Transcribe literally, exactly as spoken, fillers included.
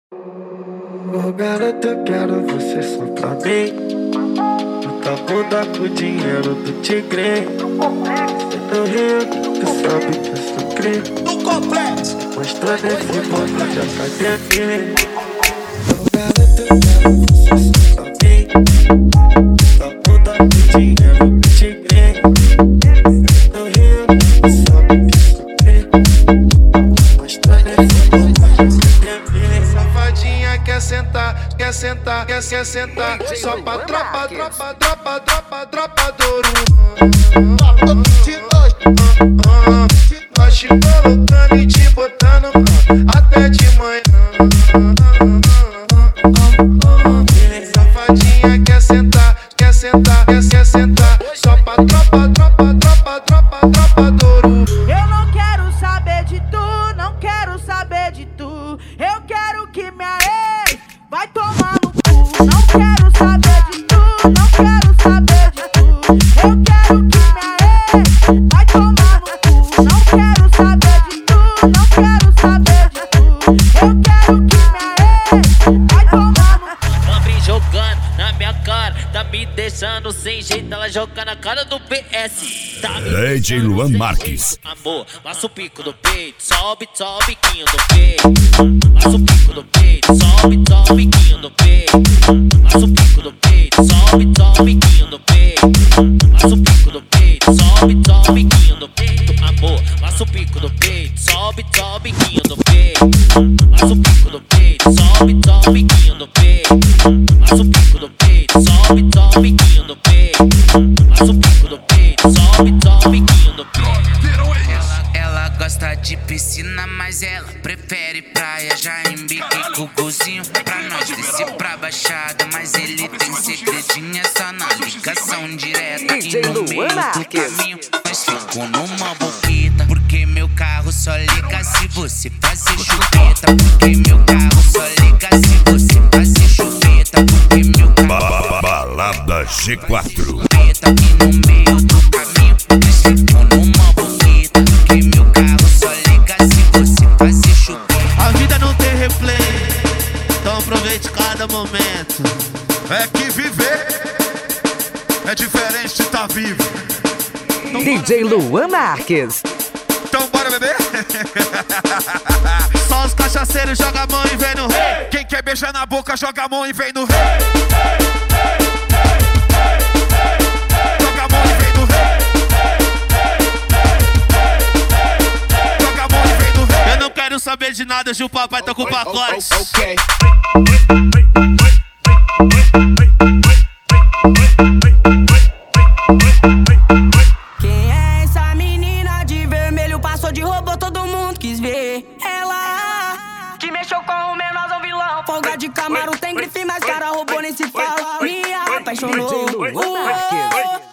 Ô garota, eu quero você só pra mim. Muita bunda com o dinheiro do tigre. Cê do Rio, tu sabe que eu sou crime. No complexo. Mostrando esse monte de academia. Ô garota, eu quero você só pra mim. Muita bunda com o dinheiro do tigre. Cê do Rio, tu sabe que eu sou crime. Mostrando esse monte de academia. Safadinha quer sentar, quer sentar, quer, quer sentar. Só pra tropa, tropa, tropa, tropa, tropa do Ouro. Nós te colocando e te botando até de manhã. Safadinha quer sentar, quer sentar, quer, quer sentar. Só pra tropa, tropa, tropa, tropa, tropa do Ouro. Eu não quero saber de tu, não quero saber de tu. Eu quero que minha ex vai tomar no cu. Não quero saber de tu, não quero saber de tu. Eu quero que minha ex vai tomar no cu. Não quero saber de tu, não quero saber de tu. Eu quero que minha ex vai tomar no cu. Ela vem jogando na minha cara, tá me deixando sem jeito. Ela joga na cara do P S. Tá me D J deixando Luan sem Marques. jeito. Amor, passa o pico do peito, sobe, sobe, biquinho do peito. Passa o pico do peito, sobe, sobe, biquinho do peito. Passa o pico do peito, sobe, sobe, biquinho do peito. Passa o pico do peito, sobe, sobe, biquinho do peito. Amor, passa o pico do peito, sobe, sobe, biquinho do peito. Passa o pico do peito, sobe, sobe, biquinho do peito. Passa o pico do peito, sobe, sobe, biquinho do peito. Passa o pico do peito, sobe, sobe, biquinho do peito. Ela, ela gosta de piscina, mas ela prefere praia. Já embiquei com o golzinho pra nós descer pra baixada. Mas ele tem segredinho, é só na ligação direta. E no meio do caminho nós ficamos numa boqueta. Porque meu carro só liga se você fazer chupeta. Porque meu carro só liga se você fazer chupeta. Porque meu carro Balada G quatro. chupeta. E no meio do caminho nós ficamos numa boqueta. Porque meu carro só liga se você fazer chupeta. A vida não tem replay, então aproveite cada momento. É que viver é diferente de estar vivo. Então, D J Luan Marques. Então bora beber? Só os cachaceiros jogam a mão e vem no rei. Quem quer beijar na boca joga a mão e vem no rei. Joga a mão e vem no rei. Joga a mão e vem no rei. Eu não quero saber de nada, Gil Papai tá com o pacote. Ok. Quem é essa menina de vermelho? Passou de robô, todo mundo quis ver. Ela que mexeu com o menorzão vilão. Folga de Camaro tem grife, mas cara roubou nem se fala. Me apaixonou. Uou.